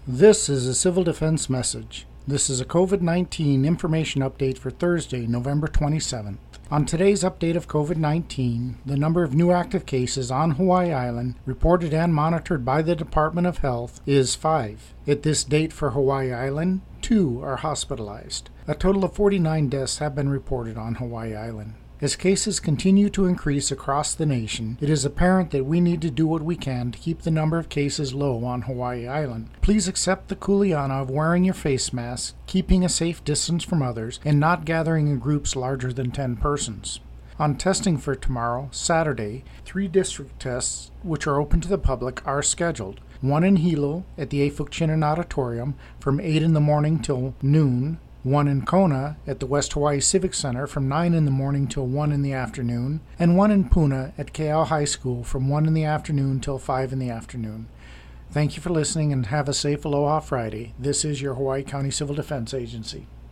This is a Civil Defense message. This is a COVID-19 information update for Thursday, November 27th. On today's update of COVID-19, the number of new active cases on Hawaii Island, reported and monitored by the Department of Health, is 5. At this date for Hawaii Island, 2 are hospitalized. A total of 49 deaths have been reported on Hawaii Island. As cases continue to increase across the nation, it is apparent that we need to do what we can to keep the number of cases low on Hawaii Island. Please accept the kuleana of wearing your face mask, keeping a safe distance from others, and not gathering in groups larger than 10 persons. On testing for tomorrow, Saturday, 3 district tests, which are open to the public, are scheduled. One in Hilo at the Afuk-Chinen Auditorium from 8 in the morning till noon, one in Kona at the West Hawaii Civic Center from 9 in the morning till 1 in the afternoon, and one in Puna at Keao High School from 1 in the afternoon till 5 in the afternoon. Thank you for listening and have a safe Aloha Friday. This is your Hawaii County Civil Defense Agency.